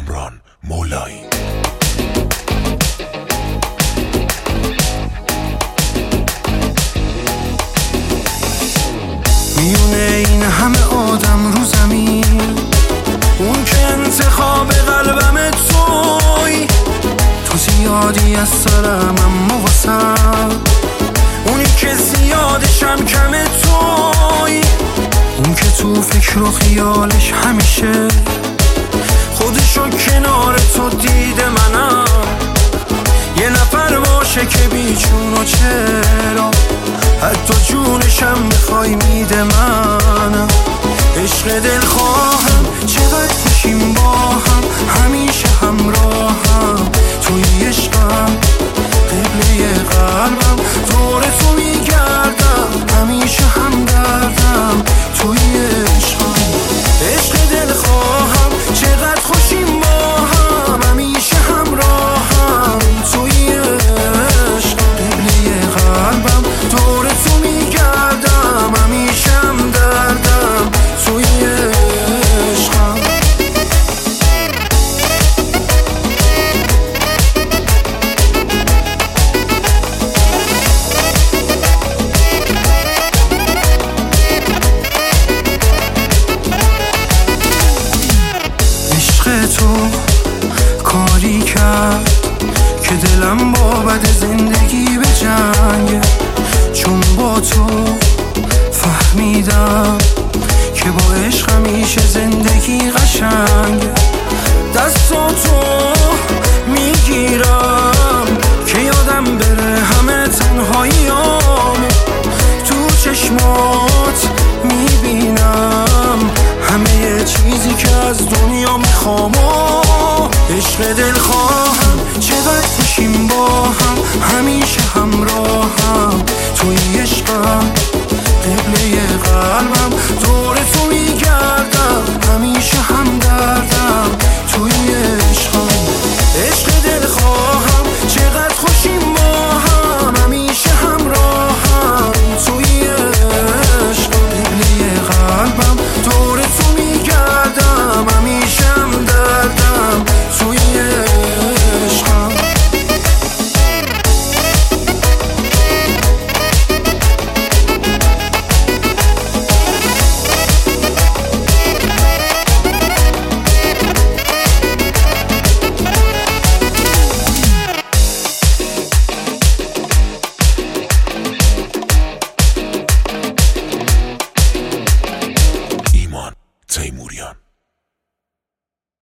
کامران مولایی. میونه این همه آدم رو زمین، اون که انتخاب قلبم توی، تو زیادی از سرم اما واسم، اونی که زیادشم کم توی، اون که تو فکر و خیالش همیشه خودشو کنار تو دیده منم، یه نفر باشه که بیچون و چرا حتی جونشم میخوای میده منم. عشق دلخواهم چقدر خوشیم با هم، همیشه همراهم توی عشقم، قبله قلبم دور تو میگردم، همیشه همدردم توی عشقم. عشق دلخواهم چقدر خوشیم با هم، همیشه همراهم توی عشقم، قبله قلبم دور تو میگردم، همیشه همدردم توی عشقم. عشق تو کاری کرد که دلم با بد زندگی به جنگه، چون با تو فهمیدم که با عشق همیشه زندگی قشنگه. دستاتو میگیرم که یادم بره همه تنهاییامو، تو چشمات میبینم همه چیزی که از دنیا میخوام. عشق دلخواهم چقدر خوشیم با هم، همیشه همراهم توی عشقم، قبله قلبم